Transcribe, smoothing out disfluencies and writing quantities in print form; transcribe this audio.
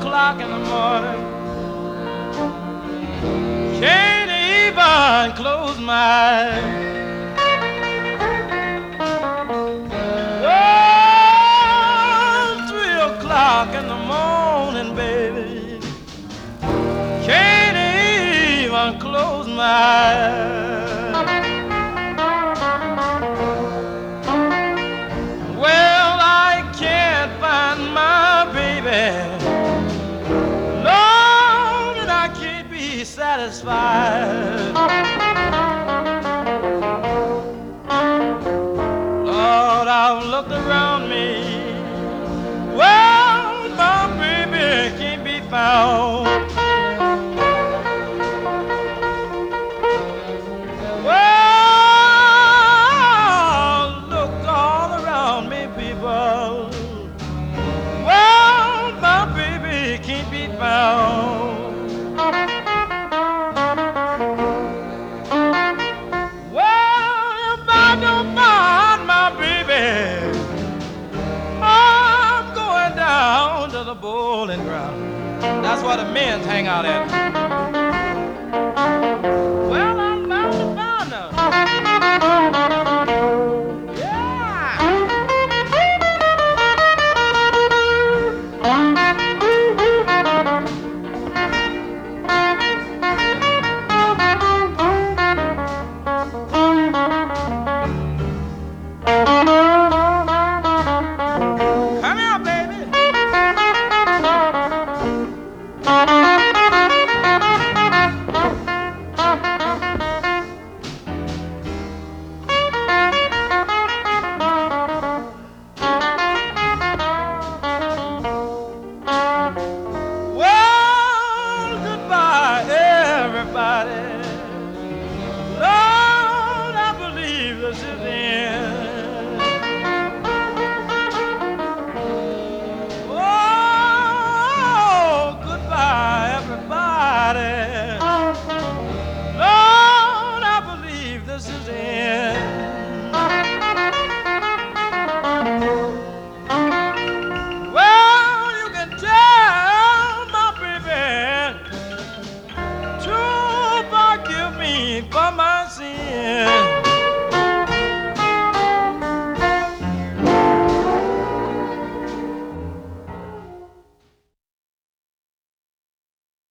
o'clock in the morning. Can't even close my eyes. Oh, 3 o'clock in the morning, baby. Can't even close my eyes. Well, I can't find my baby. Lord, and I can't be satisfied. Lord, I've looked around me. Well, my baby can't be found. Well, look all around me, people. Well, my baby can't be found. Well, if I don't find my baby, I'm going down to the bowling ground. That's where the men hang out at. Well, I'm bound to find her. Yeah. Come here, baby. Well, goodbye, everybody.